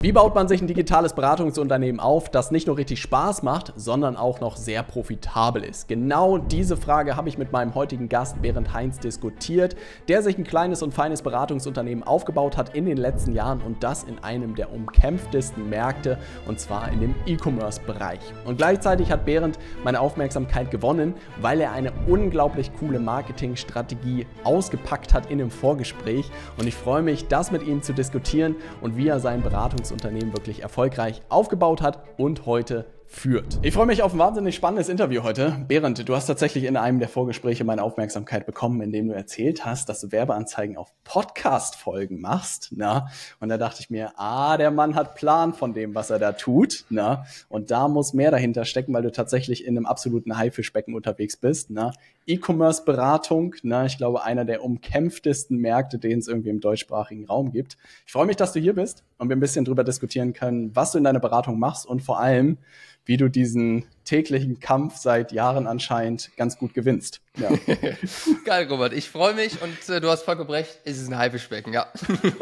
Wie baut man sich ein digitales Beratungsunternehmen auf, das nicht nur richtig Spaß macht, sondern auch noch sehr profitabel ist? Genau diese Frage habe ich mit meinem heutigen Gast Berend Heinz diskutiert, der sich ein kleines und feines Beratungsunternehmen aufgebaut hat in den letzten Jahren und das in einem der umkämpftesten Märkte, und zwar in dem E-Commerce-Bereich. Und gleichzeitig hat Berend meine Aufmerksamkeit gewonnen, weil er eine unglaublich coole Marketingstrategie ausgepackt hat in dem Vorgespräch, und ich freue mich, das mit ihm zu diskutieren und wie er sein Beratungsunternehmen wirklich erfolgreich aufgebaut hat und heute führt. Ich freue mich auf ein wahnsinnig spannendes Interview heute. Berend, du hast tatsächlich in einem der Vorgespräche meine Aufmerksamkeit bekommen, indem du erzählt hast, dass du Werbeanzeigen auf Podcast-Folgen machst. Na? Und da dachte ich mir, der Mann hat Plan von dem, was er da tut. Na? Und da muss mehr dahinter stecken, weil du tatsächlich in einem absoluten Haifischbecken unterwegs bist. Na? E-Commerce-Beratung, ich glaube, einer der umkämpftesten Märkte, den es irgendwie im deutschsprachigen Raum gibt. Ich freue mich, dass du hier bist und wir ein bisschen drüber diskutieren können, was du in deiner Beratung machst und vor allem, wie du diesen täglichen Kampf seit Jahren anscheinend ganz gut gewinnst. Ja. Geil, Robert. Ich freue mich und du hast vollkommen recht, es ist ein Haifischbecken, ja.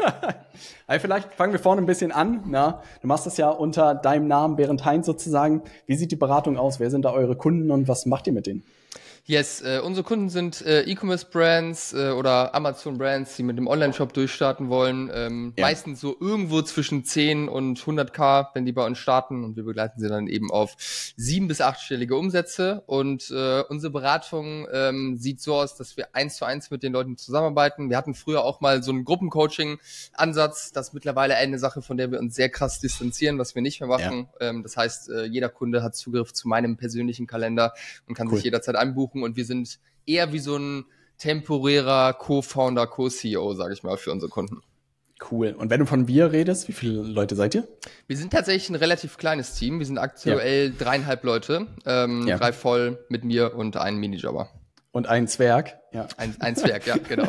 Also vielleicht fangen wir vorne ein bisschen an. Na? Du machst das ja unter deinem Namen, Berend Heinz sozusagen. Wie sieht die Beratung aus? Wer sind da eure Kunden und was macht ihr mit denen? Yes, unsere Kunden sind E-Commerce-Brands oder Amazon-Brands, die mit dem Online-Shop durchstarten wollen. Meistens so irgendwo zwischen 10 und 100.000, wenn die bei uns starten. Und wir begleiten sie dann eben auf 7- bis 8-stellige Umsätze. Und unsere Beratung sieht so aus, dass wir 1:1 mit den Leuten zusammenarbeiten. Wir hatten früher auch mal so einen Gruppencoaching-Ansatz. Das ist mittlerweile eine Sache, von der wir uns sehr krass distanzieren, was wir nicht mehr machen. Ja. Das heißt, jeder Kunde hat Zugriff zu meinem persönlichen Kalender und kann sich jederzeit einbuchen. Und wir sind eher wie so ein temporärer Co-Founder, Co-CEO, sage ich mal, für unsere Kunden. Cool. Und wenn du von wir redest, wie viele Leute seid ihr? Wir sind tatsächlich ein relativ kleines Team. Wir sind aktuell 3,5 Leute. 3 voll mit mir und einen Minijobber. Und einen Zwerg. Ja. Ein Zwerg, ja, genau.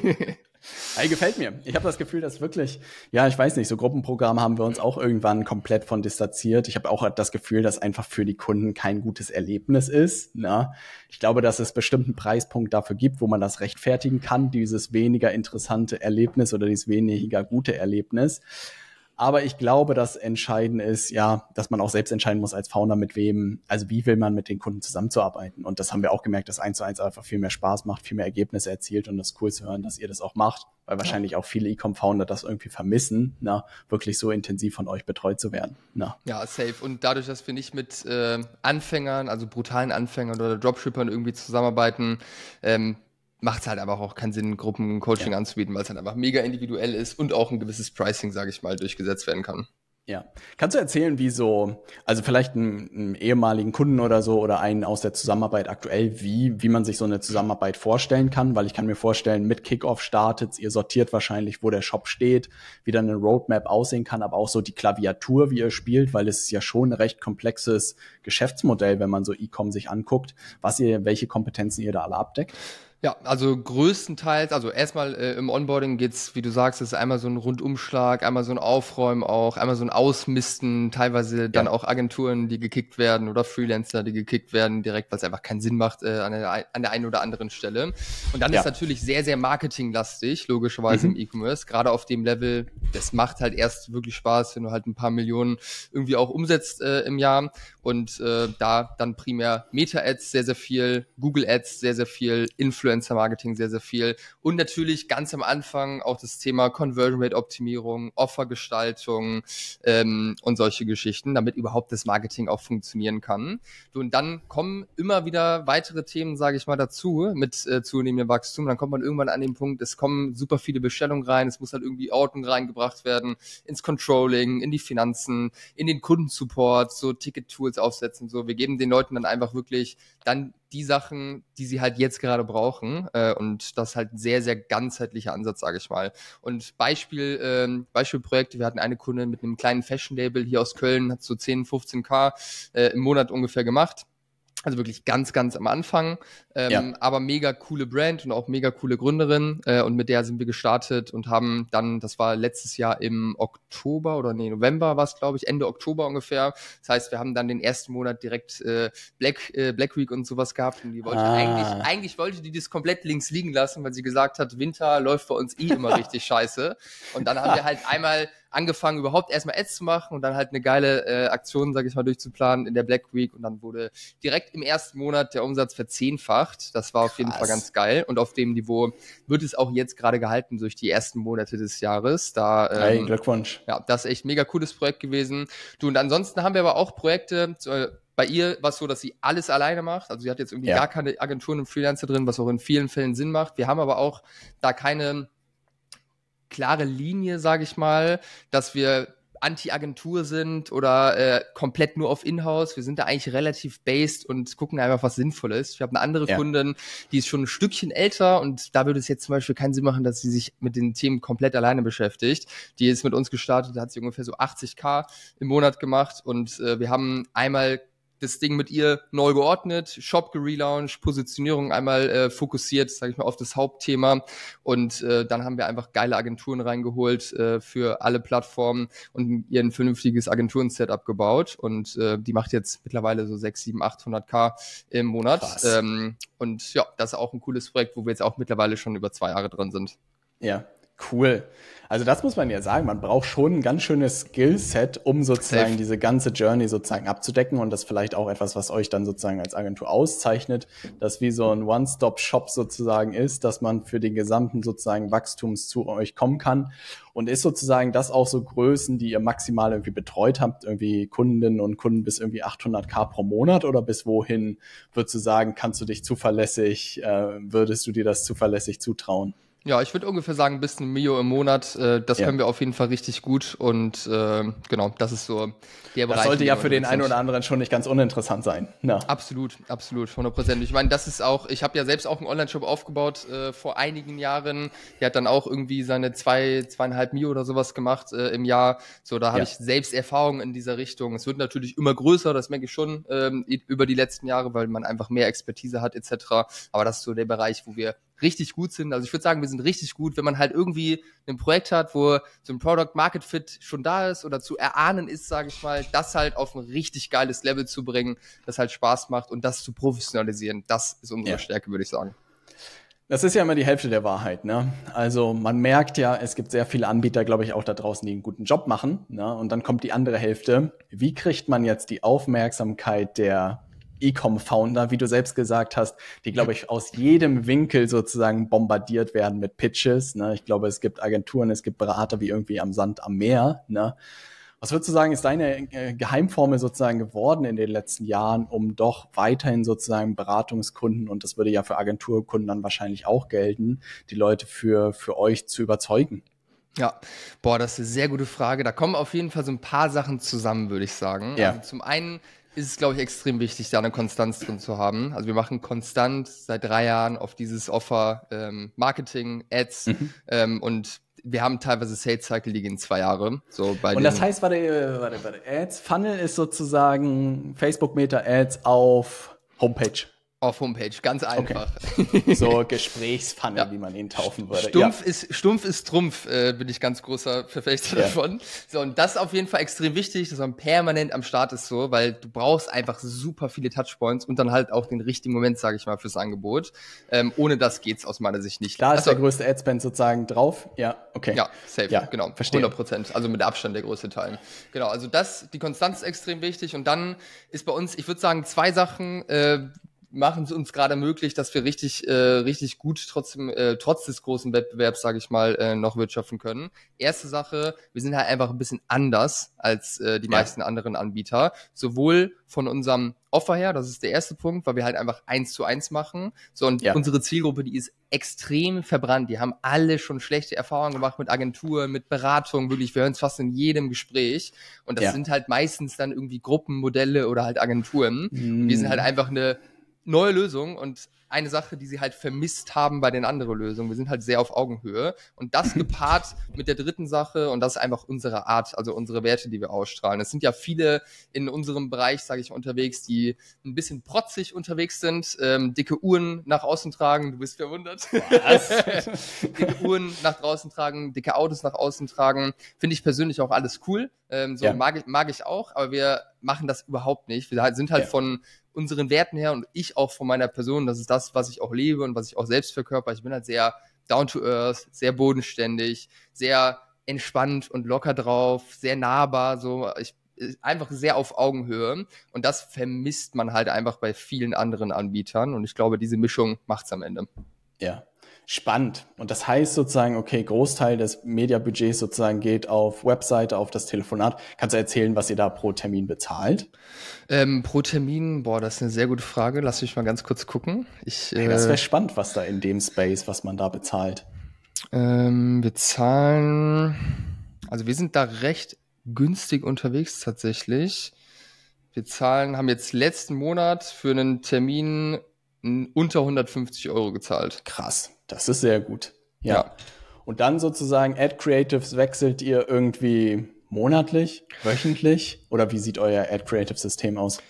Hey, gefällt mir. Ich habe das Gefühl, dass wirklich, ich weiß nicht, so Gruppenprogramme haben wir uns auch irgendwann komplett von distanziert. Ich habe auch das Gefühl, dass einfach für die Kunden kein gutes Erlebnis ist. Na? Ich glaube, dass es bestimmten Preispunkt dafür gibt, wo man das rechtfertigen kann, dieses weniger interessante Erlebnis oder dieses weniger gute Erlebnis. Aber ich glaube, das Entscheidende ist, dass man auch selbst entscheiden muss als Founder, mit wem, also wie will man mit den Kunden zusammenzuarbeiten. Und das haben wir auch gemerkt, dass 1:1 einfach viel mehr Spaß macht, viel mehr Ergebnisse erzielt, und das ist cool zu hören, dass ihr das auch macht, weil wahrscheinlich auch viele E-Com-Founder das irgendwie vermissen, wirklich so intensiv von euch betreut zu werden. Ja, safe. Und dadurch, dass wir nicht mit Anfängern, also brutalen Anfängern oder Dropshippern irgendwie zusammenarbeiten, macht es halt einfach auch keinen Sinn, Gruppencoaching anzubieten, weil es halt einfach mega individuell ist und auch ein gewisses Pricing, sage ich mal, durchgesetzt werden kann. Ja. Kannst du erzählen, wie so, also vielleicht einen ehemaligen Kunden oder so oder einen aus der Zusammenarbeit aktuell, wie man sich so eine Zusammenarbeit vorstellen kann? Weil ich kann mir vorstellen, mit Kickoff startet, ihr sortiert wahrscheinlich, wo der Shop steht, wie dann eine Roadmap aussehen kann, aber auch so die Klaviatur, wie ihr spielt, weil es ist ja schon ein recht komplexes Geschäftsmodell, wenn man so E-Com sich anguckt, welche Kompetenzen ihr da alle abdeckt. Ja, also größtenteils, also erstmal im Onboarding geht's, wie du sagst, ist einmal so ein Rundumschlag, einmal so ein Aufräumen auch, einmal so ein Ausmisten, teilweise dann auch Agenturen, die gekickt werden oder Freelancer, die gekickt werden, direkt, weil es einfach keinen Sinn macht an der einen oder anderen Stelle. Und dann ist natürlich sehr, sehr marketinglastig, logischerweise im E-Commerce, gerade auf dem Level, das macht halt erst wirklich Spaß, wenn du halt ein paar Millionen irgendwie auch umsetzt im Jahr, und da dann primär Meta-Ads sehr, sehr viel, Google-Ads sehr, sehr viel, Influencer-Marketing sehr, sehr viel und natürlich ganz am Anfang auch das Thema Conversion-Rate-Optimierung, Offergestaltung und solche Geschichten, damit überhaupt das Marketing auch funktionieren kann. Und dann kommen immer wieder weitere Themen, sage ich mal, dazu mit zunehmendem Wachstum. Dann kommt man irgendwann an den Punkt, es kommen super viele Bestellungen rein, es muss halt irgendwie Ordnung reingebracht werden, ins Controlling, in die Finanzen, in den Kundensupport, so Ticket-Tools aufsetzen, so. Wir geben den Leuten dann einfach wirklich dann die Sachen, die sie halt jetzt gerade brauchen, und das ist halt ein sehr, sehr ganzheitlicher Ansatz, sage ich mal. Und Beispielprojekte, wir hatten eine Kundin mit einem kleinen Fashion-Label hier aus Köln, hat so 10.000, 15.000 im Monat ungefähr gemacht. Also wirklich ganz, ganz am Anfang, aber mega coole Brand und auch mega coole Gründerin, und mit der sind wir gestartet und haben dann, das war letztes Jahr im November war es, glaube ich, Ende Oktober ungefähr. Das heißt, wir haben dann den ersten Monat direkt Black Week und sowas gehabt, und die wollte eigentlich wollte die das komplett links liegen lassen, weil sie gesagt hat, Winter läuft bei uns immer richtig scheiße, und dann haben wir halt angefangen, überhaupt erstmal Ads zu machen und dann halt eine geile Aktion, sage ich mal, durchzuplanen in der Black Week und dann wurde direkt im ersten Monat der Umsatz verzehnfacht. Das war auf jeden Fall ganz geil und auf dem Niveau wird es auch jetzt gerade gehalten durch die ersten Monate des Jahres. Hey, Glückwunsch. Ja, das ist echt ein mega cooles Projekt gewesen. Du, und ansonsten haben wir aber auch Projekte, bei ihr war es so, dass sie alles alleine macht. Also sie hat jetzt irgendwie gar keine Agenturen und Freelancer drin, was auch in vielen Fällen Sinn macht. Wir haben aber auch da keine klare Linie, sage ich mal, dass wir Anti-Agentur sind oder komplett nur auf Inhouse. Wir sind da eigentlich relativ based und gucken einfach, was sinnvoll ist. Ich habe eine andere Kundin, die ist schon ein Stückchen älter und da würde es jetzt zum Beispiel keinen Sinn machen, dass sie sich mit den Themen komplett alleine beschäftigt. Die ist mit uns gestartet, da hat sie ungefähr so 80.000 im Monat gemacht und wir haben einmal das Ding mit ihr neu geordnet, Shop gelauncht, Positionierung einmal fokussiert, sage ich mal, auf das Hauptthema und dann haben wir einfach geile Agenturen reingeholt für alle Plattformen und ihr ein vernünftiges Agenturen-Setup gebaut und die macht jetzt mittlerweile so 600.000, 700.000, 800.000 im Monat und ja, das ist auch ein cooles Projekt, wo wir jetzt auch mittlerweile schon über 2 Jahre drin sind. Ja, cool. Also das muss man ja sagen, man braucht schon ein ganz schönes Skillset, um sozusagen diese ganze Journey sozusagen abzudecken und das vielleicht auch etwas, was euch dann sozusagen als Agentur auszeichnet, das wie so ein One-Stop-Shop sozusagen ist, dass man für den gesamten sozusagen Wachstums zu euch kommen kann und ist sozusagen das auch so Größen, die ihr maximal irgendwie betreut habt, irgendwie Kundinnen und Kunden bis irgendwie 800.000 pro Monat oder bis wohin würdest du sagen, würdest du dir das zuverlässig zutrauen? Ja, ich würde ungefähr sagen, bis 1 Mio im Monat, das können wir auf jeden Fall richtig gut und genau, das ist so der Bereich. Das sollte ja für den einen oder anderen schon nicht ganz uninteressant sein. Ja. Absolut, 100%. Ich meine, das ist auch, ich habe ja selbst auch einen Online-Shop aufgebaut vor einigen Jahren, der hat dann auch irgendwie seine 2,5 Mio oder sowas gemacht im Jahr, so, da habe ich selbst Erfahrung in dieser Richtung. Es wird natürlich immer größer, das merke ich schon über die letzten Jahre, weil man einfach mehr Expertise hat etc., aber das ist so der Bereich, wo wir richtig gut sind. Also ich würde sagen, wir sind richtig gut, wenn man halt irgendwie ein Projekt hat, wo so ein Product Market Fit schon da ist oder zu erahnen ist, sage ich mal, das halt auf ein richtig geiles Level zu bringen, das halt Spaß macht und das zu professionalisieren. Das ist unsere Stärke, würde ich sagen. Das ist ja immer die Hälfte der Wahrheit, ne? Also man merkt ja, es gibt sehr viele Anbieter, glaube ich, auch da draußen, die einen guten Job machen, ne? Und dann kommt die andere Hälfte. Wie kriegt man jetzt die Aufmerksamkeit der E-Com-Founder, wie du selbst gesagt hast, die, glaube ich, aus jedem Winkel sozusagen bombardiert werden mit Pitches, ne? Ich glaube, es gibt Agenturen, es gibt Berater wie irgendwie am Sand am Meer, ne? Was würdest du sagen, ist deine Geheimformel sozusagen geworden in den letzten Jahren, um doch weiterhin sozusagen Beratungskunden, und das würde ja für Agenturkunden dann wahrscheinlich auch gelten, die Leute für euch zu überzeugen? Ja, boah, das ist eine sehr gute Frage. Da kommen auf jeden Fall so ein paar Sachen zusammen, würde ich sagen. Ja. Also zum einen ist es, glaube ich, extrem wichtig, da eine Konstanz drin zu haben. Also wir machen konstant seit 3 Jahren auf dieses Offer Marketing, Ads und wir haben teilweise Sales Cycle, die gehen 2 Jahre. So bei und das heißt, warte, Ads, Funnel ist sozusagen Facebook Meta Ads auf Homepage. Auf Homepage, ganz einfach. Okay. So Gesprächsfunnel, wie man ihn taufen würde. Stumpf ist Trumpf, bin ich ganz großer Verfechter davon. So, und das ist auf jeden Fall extrem wichtig, dass man permanent am Start ist so, weil du brauchst einfach super viele Touchpoints und dann halt auch den richtigen Moment, sage ich mal, fürs Angebot. Ohne das geht's aus meiner Sicht nicht. Da ist der größte Adspend sozusagen drauf. Ja, okay. Ja, safe, genau. Verstehe. 100%, also mit Abstand der größte Teil. Genau, also die Konstanz ist extrem wichtig und dann ist bei uns, ich würde sagen, 2 Sachen, machen es uns gerade möglich, dass wir richtig gut trotzdem trotz des großen Wettbewerbs, sage ich mal, noch wirtschaften können. Erste Sache, wir sind halt einfach ein bisschen anders als die meisten anderen Anbieter, sowohl von unserem Offer her, das ist der erste Punkt, weil wir halt einfach 1:1 machen. So, und unsere Zielgruppe, die ist extrem verbrannt. Die haben alle schon schlechte Erfahrungen gemacht mit Agenturen, mit Beratung, wirklich, wir hören es fast in jedem Gespräch. Und das sind halt meistens dann irgendwie Gruppenmodelle oder halt Agenturen. Und wir sind halt einfach eine neue Lösung und eine Sache, die sie halt vermisst haben bei den anderen Lösungen. Wir sind halt sehr auf Augenhöhe und das gepaart mit der dritten Sache und das ist einfach unsere Art, also unsere Werte, die wir ausstrahlen. Es sind ja viele in unserem Bereich, sage ich, unterwegs, die ein bisschen protzig unterwegs sind, dicke Uhren nach außen tragen, du bist verwundert. Was? Dicke Uhren nach draußen tragen, dicke Autos nach außen tragen, finde ich persönlich auch alles cool. Mag ich auch, aber wir machen das überhaupt nicht. Wir sind halt von unseren Werten her und ich auch von meiner Person, das ist das, was ich auch lebe und was ich auch selbst verkörper. Ich bin halt sehr down to earth, sehr bodenständig, sehr entspannt und locker drauf, sehr nahbar, so einfach sehr auf Augenhöhe. Und das vermisst man halt einfach bei vielen anderen Anbietern. Und ich glaube, diese Mischung macht's am Ende. Ja, spannend. Und das heißt sozusagen, okay, Großteil des Mediabudgets sozusagen geht auf Webseite, auf das Telefonat. Kannst du erzählen, was ihr da pro Termin bezahlt? Pro Termin, das ist eine sehr gute Frage. Lass mich mal ganz kurz gucken. Das wäre spannend, was da in dem Space, was man da bezahlt. Wir zahlen, also wir sind da recht günstig unterwegs tatsächlich. Haben jetzt letzten Monat für einen Termin unter 150 € gezahlt. Krass, das ist sehr gut. Ja. Und dann sozusagen Ad Creatives wechselt ihr irgendwie monatlich, wöchentlich? Oder wie sieht euer Ad Creative System aus?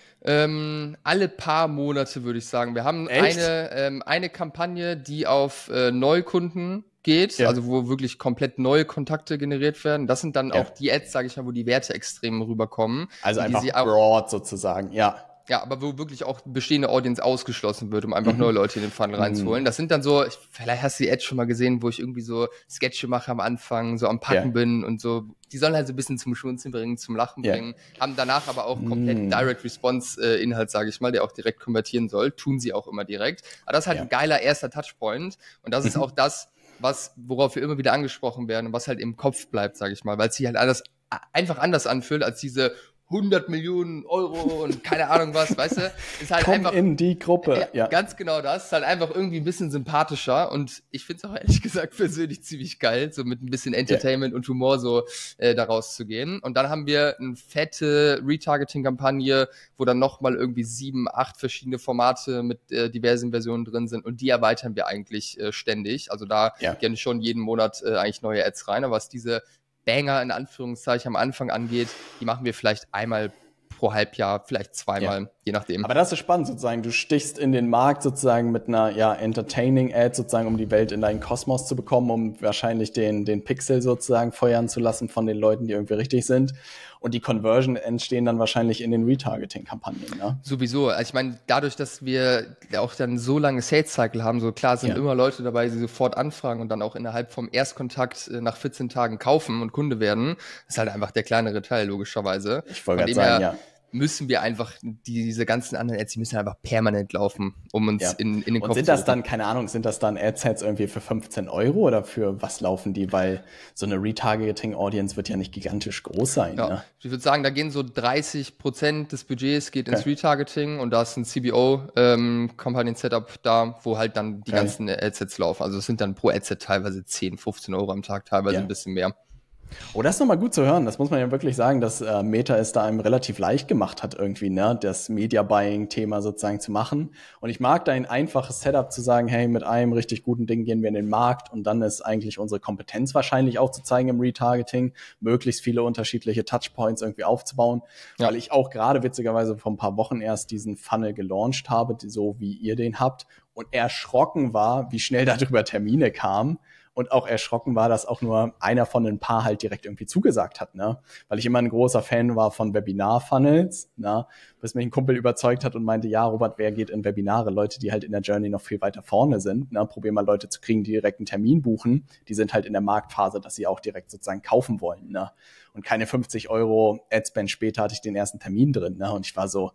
Alle paar Monate würde ich sagen. Wir haben eine Kampagne, die auf Neukunden geht, also wo wirklich komplett neue Kontakte generiert werden. Das sind dann auch die Ads, sage ich mal, wo die Werte extrem rüberkommen. Also einfach broad sozusagen, Ja, aber wo wirklich auch bestehende Audience ausgeschlossen wird, um einfach neue Leute in den Funnel reinzuholen. Das sind dann so, vielleicht hast du die Ads schon mal gesehen, wo ich irgendwie so Sketche mache am Anfang, so am Packen bin und so. Die sollen halt so ein bisschen zum Schmunzeln bringen, zum Lachen bringen, haben danach aber auch komplett Direct Response Inhalt, sage ich mal, der auch direkt konvertieren soll. Tun sie auch immer direkt. Aber das ist halt ein geiler erster Touchpoint. Und das ist auch das, worauf wir immer wieder angesprochen werden und was halt im Kopf bleibt, sage ich mal, weil es sich halt einfach anders anfühlt als diese 100 Millionen € und keine Ahnung was, weißt du? Ist halt einfach in die Gruppe. Ja, ganz genau das. Ist halt einfach irgendwie ein bisschen sympathischer und ich finde es auch ehrlich gesagt persönlich ziemlich geil, so mit ein bisschen Entertainment und Humor so daraus zu gehen. Und dann haben wir eine fette Retargeting-Kampagne, wo dann nochmal irgendwie 7, 8 verschiedene Formate mit diversen Versionen drin sind und die erweitern wir eigentlich ständig. Also da gehen schon jeden Monat eigentlich neue Ads rein, aber was diese Banger in Anführungszeichen am Anfang angeht, die machen wir vielleicht einmal pro Halbjahr, vielleicht zweimal, je nachdem. Aber das ist spannend sozusagen. Du stichst in den Markt sozusagen mit einer Entertaining-Ad sozusagen, um die Welt in deinen Kosmos zu bekommen, um wahrscheinlich den Pixel sozusagen feuern zu lassen von den Leuten, die irgendwie richtig sind. Und die Conversion entstehen dann wahrscheinlich in den Retargeting-Kampagnen, ne? Sowieso. Also ich meine, dadurch, dass wir auch dann so lange Sales-Cycle haben, so klar sind immer Leute dabei, die sofort anfragen und dann auch innerhalb vom Erstkontakt nach 14 Tagen kaufen und Kunde werden. Das ist halt einfach der kleinere Teil, logischerweise. Ich wollte gerade sagen, müssen wir einfach diese ganzen anderen Ads, die müssen einfach permanent laufen, um uns in den Kopf zu Und sind das dann, keine Ahnung, sind das dann Adsets irgendwie für 15 € oder für was laufen die? Weil so eine Retargeting-Audience wird ja nicht gigantisch groß sein. Ja. Ne? Ich würde sagen, da gehen so 30% des Budgets geht ins Retargeting und da ist ein CBO Kampagnen-Setup da, wo halt dann die ganzen Adsets laufen. Also es sind dann pro Adset teilweise 10, 15 € am Tag, teilweise ein bisschen mehr. Oh, das ist nochmal gut zu hören. Das muss man ja wirklich sagen, dass Meta es da einem relativ leicht gemacht hat, irgendwie, ne, das Media-Buying-Thema sozusagen zu machen. Und ich mag da ein einfaches Setup zu sagen, hey, mit einem richtig guten Ding gehen wir in den Markt und dann ist eigentlich unsere Kompetenz wahrscheinlich auch zu zeigen im Retargeting, möglichst viele unterschiedliche Touchpoints irgendwie aufzubauen. Weil ich auch gerade witzigerweise vor ein paar Wochen erst diesen Funnel gelauncht habe, so wie ihr den habt und erschrocken war, wie schnell darüber Termine kamen. Und auch erschrocken war, dass auch nur einer von ein paar halt direkt irgendwie zugesagt hat, ne? Weil ich immer ein großer Fan war von Webinar-Funnels, ne? Bis mich ein Kumpel überzeugt hat und meinte, ja, Robert, wer geht in Webinare? Leute, die halt in der Journey noch viel weiter vorne sind, ne? Probier mal Leute zu kriegen, die direkt einen Termin buchen. Die sind halt in der Marktphase, dass sie auch direkt sozusagen kaufen wollen, ne? Und keine 50 € Adspend später hatte ich den ersten Termin drin, ne? Und ich war so,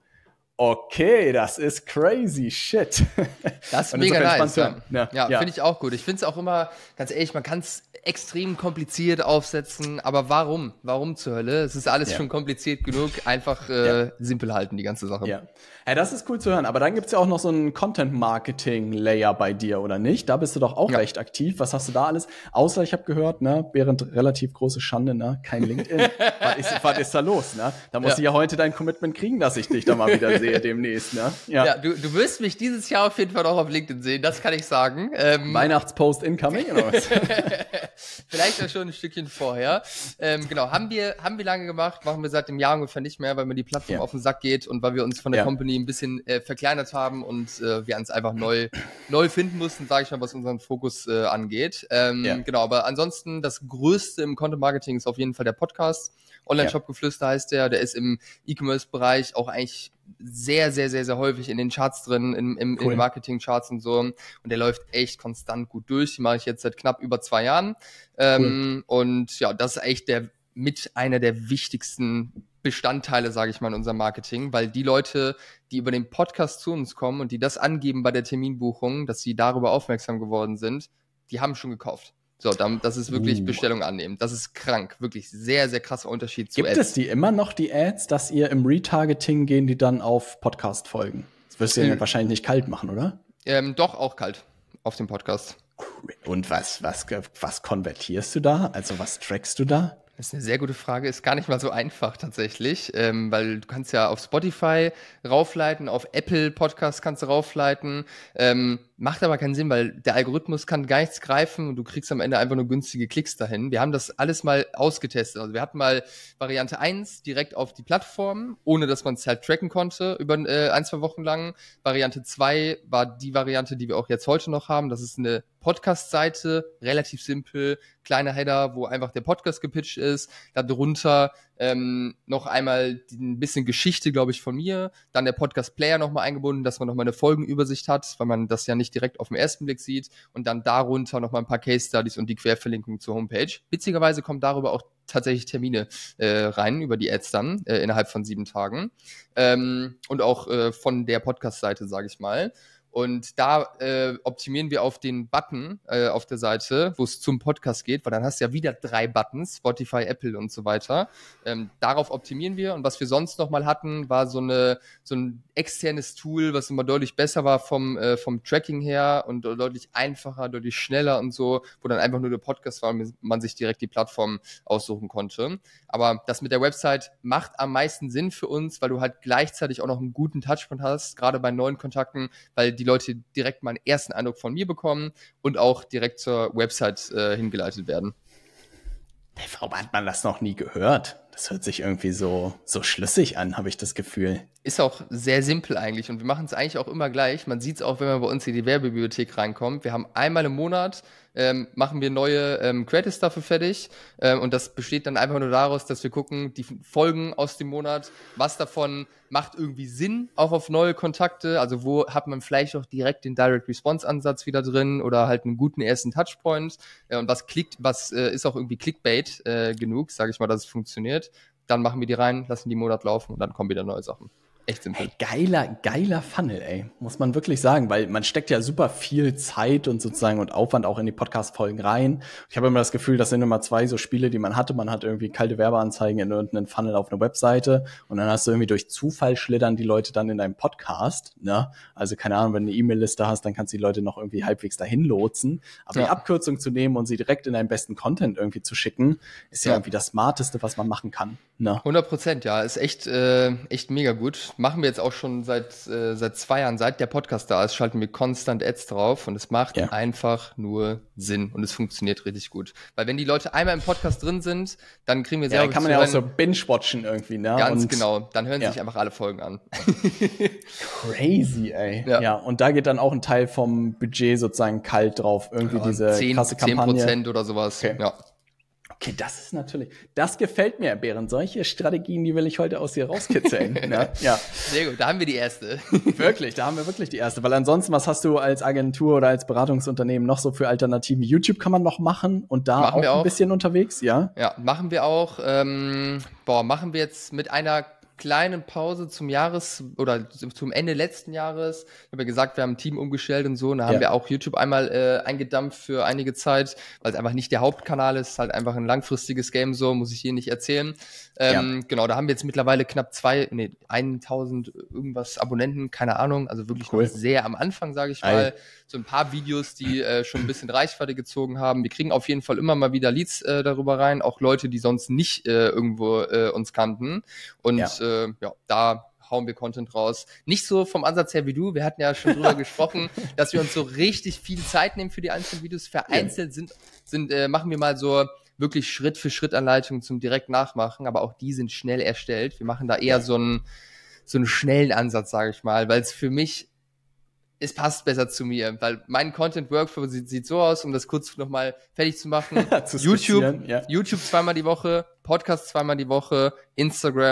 okay, das ist crazy shit. Das ist mega nice. Ja, finde ich auch gut. Ich finde es auch immer, ganz ehrlich, man kann es extrem kompliziert aufsetzen, aber warum? Warum zur Hölle? Es ist alles schon kompliziert genug. Einfach simpel halten, die ganze Sache. Ja, das ist cool zu hören. Aber dann gibt's ja auch noch so einen Content-Marketing-Layer bei dir, oder nicht? Da bist du doch auch recht aktiv. Was hast du da alles? Außer, ich habe gehört, ne, Berend, relativ große Schande, ne, kein LinkedIn. was ist da los, ne? Da musst du ja heute dein Commitment kriegen, dass ich dich da mal wieder sehe demnächst, ne? Ja, du wirst mich dieses Jahr auf jeden Fall auch auf LinkedIn sehen, das kann ich sagen. Weihnachtspost incoming, oder was? Vielleicht auch schon ein Stückchen vorher. Genau, haben wir lange gemacht, machen wir seit dem Jahr ungefähr nicht mehr, weil mir die Plattform auf den Sack geht und weil wir uns von der Company ein bisschen verkleinert haben und wir uns einfach neu finden mussten, sage ich mal, was unseren Fokus angeht. Genau, aber ansonsten das Größte im Content-Marketing ist auf jeden Fall der Podcast. Online-Shop-Geflüster heißt der ist im E-Commerce-Bereich auch eigentlich sehr, sehr, sehr, sehr häufig in den Charts drin, in den Marketing-Charts und so. Und der läuft echt konstant gut durch. Die mache ich jetzt seit knapp über 2 Jahren. Und ja, das ist echt einer der wichtigsten Bestandteile, sage ich mal, in unserem Marketing, weil die Leute, die über den Podcast zu uns kommen und die das angeben bei der Terminbuchung, dass sie darüber aufmerksam geworden sind, die haben schon gekauft. So, das ist wirklich Bestellung annehmen. Das ist krank. Wirklich sehr, sehr krasser Unterschied zu Ads. Gibt es die immer noch, die Ads, dass ihr im Retargeting gehen, die dann auf Podcast folgen? Das wirst du ja wahrscheinlich nicht kalt machen, oder? Doch, auch kalt auf dem Podcast. Und was konvertierst du da? Also was trackst du da? Das ist eine sehr gute Frage. Ist gar nicht mal so einfach tatsächlich, weil du kannst ja auf Spotify raufleiten, auf Apple Podcasts kannst du raufleiten. Macht aber keinen Sinn, weil der Algorithmus kann gar nichts greifen und du kriegst am Ende einfach nur günstige Klicks dahin. Wir haben das alles mal ausgetestet. Also wir hatten mal Variante 1 direkt auf die Plattform, ohne dass man es halt tracken konnte über 1-2 Wochen lang. Variante 2 war die Variante, die wir auch jetzt heute noch haben. Das ist eine Podcast-Seite, relativ simpel, kleiner Header, wo einfach der Podcast gepitcht ist. Darunter noch einmal ein bisschen Geschichte, glaube ich, von mir. Dann der Podcast-Player nochmal eingebunden, dass man nochmal eine Folgenübersicht hat, weil man das ja nicht direkt auf den ersten Blick sieht. Und dann darunter nochmal ein paar Case-Studies und die Querverlinkung zur Homepage. Witzigerweise kommen darüber auch tatsächlich Termine rein, über die Ads dann, innerhalb von 7 Tagen. Und auch von der Podcast-Seite, sage ich mal. Und da optimieren wir auf den Button auf der Seite, wo es zum Podcast geht, weil dann hast du ja wieder 3 Buttons, Spotify, Apple und so weiter. Darauf optimieren wir. Und was wir sonst noch mal hatten, war so ein externes Tool, was immer deutlich besser war vom Tracking her und deutlich einfacher, deutlich schneller und so, wo dann einfach nur der Podcast war und man sich direkt die Plattform aussuchen konnte. Aber das mit der Website macht am meisten Sinn für uns, weil du halt gleichzeitig auch noch einen guten Touchpoint hast, gerade bei neuen Kontakten, weil die Leute direkt mal einen ersten Eindruck von mir bekommen und auch direkt zur Website hingeleitet werden. Hey, warum hat man das noch nie gehört? Das hört sich irgendwie so schlüssig an, habe ich das Gefühl. Ist auch sehr simpel eigentlich und wir machen es eigentlich auch immer gleich. Man sieht es auch, wenn man bei uns in die Werbebibliothek reinkommt. Wir haben einmal im Monat, machen wir neue Creatives dafür fertig und das besteht dann einfach nur daraus, dass wir gucken, die Folgen aus dem Monat, was davon macht irgendwie Sinn, auch auf neue Kontakte, also wo hat man vielleicht auch direkt den Direct-Response-Ansatz wieder drin oder halt einen guten ersten Touchpoint und was ist auch irgendwie Clickbait genug, sage ich mal, dass es funktioniert. Dann machen wir die rein, lassen die einen Monat laufen und dann kommen wieder neue Sachen. Echt simpel. Hey, geiler Funnel, ey. Muss man wirklich sagen, weil man steckt ja super viel Zeit und sozusagen und Aufwand auch in die Podcast-Folgen rein. Ich habe immer das Gefühl, das sind immer 2 so Spiele, die man hatte. Man hat irgendwie kalte Werbeanzeigen in irgendeinen Funnel auf einer Webseite und dann hast du irgendwie durch Zufall schlittern die Leute dann in deinem Podcast, ne? Also keine Ahnung, wenn du eine E-Mail-Liste hast, dann kannst du die Leute noch irgendwie halbwegs dahin lotsen. Aber die Abkürzung zu nehmen und sie direkt in deinen besten Content irgendwie zu schicken, ist ja irgendwie das Smarteste, was man machen kann, ne? 100%, ja. Ist echt mega gut. Machen wir jetzt auch schon seit 2 Jahren, seit der Podcast da ist, schalten wir konstant Ads drauf und es macht einfach nur Sinn und es funktioniert richtig gut. Weil wenn die Leute einmal im Podcast drin sind, dann kriegen wir dann kann man ja auch so binge-watchen irgendwie, ne? Ganz genau, dann hören sich einfach alle Folgen an. Crazy, ey. Ja, und da geht dann auch ein Teil vom Budget sozusagen kalt drauf, irgendwie diese krasse Kampagne. 10% oder sowas, ja. Okay, das gefällt mir, Behrend. Solche Strategien, die will ich heute aus dir rauskitzeln. Ja. Sehr gut, da haben wir die erste. Wirklich, da haben wir wirklich die erste. Weil ansonsten, was hast du als Agentur oder als Beratungsunternehmen noch so für Alternativen? YouTube kann man noch machen und da auch ein bisschen unterwegs, ja? Ja, machen wir auch. Machen wir jetzt mit einer kleinen Pause zum Ende letzten Jahres. Ich habe ja gesagt, wir haben ein Team umgestellt und so. Und da haben wir auch YouTube einmal eingedampft für einige Zeit, weil es einfach nicht der Hauptkanal ist. Halt einfach ein langfristiges Game, so muss ich hier nicht erzählen. Genau, da haben wir jetzt mittlerweile knapp 1000 irgendwas Abonnenten, keine Ahnung. Also wirklich noch sehr am Anfang, sage ich mal. So ein paar Videos, die schon ein bisschen Reichweite gezogen haben. Wir kriegen auf jeden Fall immer mal wieder Leads darüber rein. Auch Leute, die sonst nicht irgendwo uns kannten. Und da hauen wir Content raus. Nicht so vom Ansatz her wie du. Wir hatten ja schon drüber gesprochen, dass wir uns so richtig viel Zeit nehmen für die einzelnen Videos. Vereinzelt machen wir mal so wirklich Schritt-für-Schritt-Anleitungen zum direkt Nachmachen, aber auch die sind schnell erstellt. Wir machen da eher so einen schnellen Ansatz, sage ich mal, weil es für mich, es passt besser zu mir, weil mein Content-Workflow sieht so aus, um das kurz nochmal fertig zu machen. YouTube 2-mal die Woche, Podcast 2-mal die Woche, Instagram,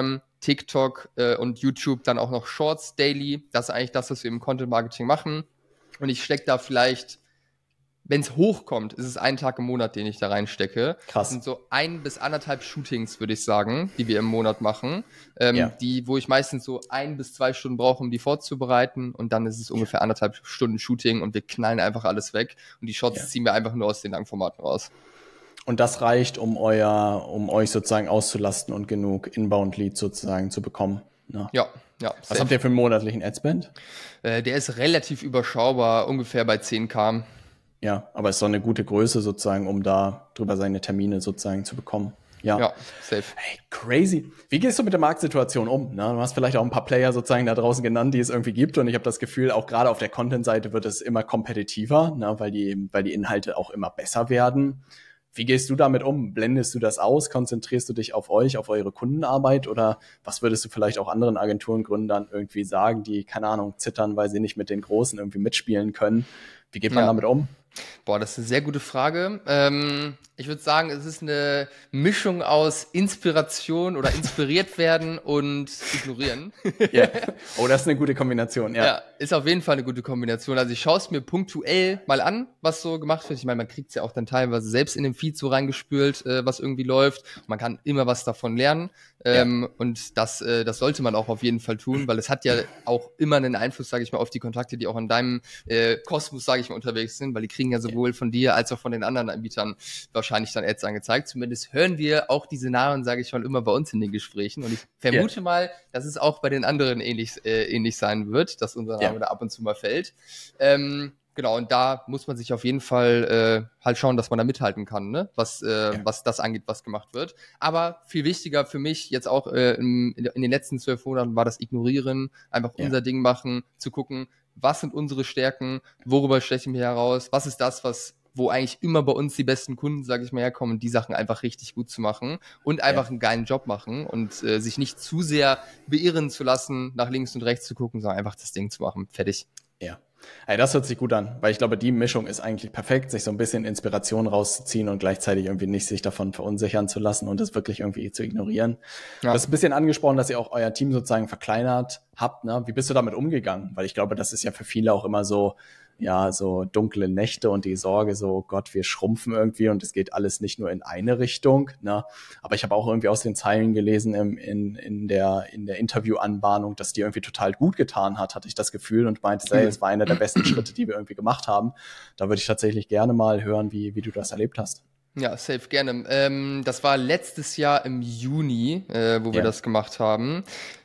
TikTok und YouTube dann auch noch Shorts daily. Das ist eigentlich das, was wir im Content Marketing machen. Und ich stecke da vielleicht, wenn es hochkommt, ist es ein Tag im Monat, den ich da reinstecke. Krass. Das sind so 1 bis 1,5 Shootings, würde ich sagen, die wir im Monat machen. Wo ich meistens so 1 bis 2 Stunden brauche, um die vorzubereiten. Und dann ist es ungefähr 1,5 Stunden Shooting und wir knallen einfach alles weg. Und die Shots ziehen wir einfach nur aus den Langformaten raus. Und das reicht, um euch sozusagen auszulasten und genug Inbound-Leads sozusagen zu bekommen. Ne? Ja. Was habt ihr für einen monatlichen Adspend? Der ist relativ überschaubar, ungefähr bei 10.000. Ja, aber ist doch eine gute Größe sozusagen, um da drüber seine Termine sozusagen zu bekommen. Ja, safe. Hey, crazy. Wie gehst du mit der Marktsituation um? Ne? Du hast vielleicht auch ein paar Player sozusagen da draußen genannt, die es irgendwie gibt. Und ich habe das Gefühl, auch gerade auf der Content-Seite wird es immer kompetitiver, ne? weil die Inhalte auch immer besser werden. Wie gehst du damit um? Blendest du das aus? Konzentrierst du dich auf euch, auf eure Kundenarbeit? Oder was würdest du vielleicht auch anderen Agenturengründern irgendwie sagen, die, keine Ahnung, zittern, weil sie nicht mit den Großen irgendwie mitspielen können? Wie geht man damit um? Boah, das ist eine sehr gute Frage. Ich würde sagen, es ist eine Mischung aus Inspiration oder inspiriert werden und ignorieren. Yeah. Oh, das ist eine gute Kombination, ja. Ja, ist auf jeden Fall eine gute Kombination. Also ich schaue es mir punktuell mal an, was so gemacht wird. Ich meine, man kriegt es ja auch dann teilweise selbst in den Feed so reingespült, was irgendwie läuft. Man kann immer was davon lernen. Und das sollte man auch auf jeden Fall tun, weil es hat ja auch immer einen Einfluss, sage ich mal, auf die Kontakte, die auch in deinem Kosmos, sage ich mal, unterwegs sind, weil die kriegen ja sowohl von dir als auch von den anderen Anbietern wahrscheinlich dann Ads angezeigt. Zumindest hören wir auch diese Namen, sage ich mal, immer bei uns in den Gesprächen. Und ich vermute mal, dass es auch bei den anderen ähnlich sein wird, dass unser Name da ab und zu mal fällt. Genau, und da muss man sich auf jeden Fall halt schauen, dass man da mithalten kann, ne? Was das angeht, was gemacht wird. Aber viel wichtiger für mich jetzt auch in den letzten 12 Monaten war das Ignorieren, einfach unser Ding machen, zu gucken, was sind unsere Stärken, worüber stechen wir heraus, was ist das, wo eigentlich immer bei uns die besten Kunden, sage ich mal, herkommen, die Sachen einfach richtig gut zu machen und einfach einen geilen Job machen und sich nicht zu sehr beirren zu lassen, nach links und rechts zu gucken, sondern einfach das Ding zu machen. Fertig. Ja. Ey, das hört sich gut an, weil ich glaube, die Mischung ist eigentlich perfekt, sich so ein bisschen Inspiration rauszuziehen und gleichzeitig irgendwie nicht sich davon verunsichern zu lassen und es wirklich irgendwie zu ignorieren. Ja. Du hast ein bisschen angesprochen, dass ihr auch euer Team sozusagen verkleinert habt, ne? Wie bist du damit umgegangen? Weil ich glaube, das ist ja für viele auch immer so, ja, so dunkle Nächte und die Sorge so, Gott, wir schrumpfen irgendwie und es geht alles nicht nur in eine Richtung, ne? Aber ich habe auch irgendwie aus den Zeilen gelesen in der Interviewanbahnung, dass die irgendwie total gut getan hat, hatte ich das Gefühl und meinte, es war einer der besten Schritte, die wir irgendwie gemacht haben. Da würde ich tatsächlich gerne mal hören, wie du das erlebt hast. Ja, safe, gerne. Das war letztes Jahr im Juni, wo wir das gemacht haben.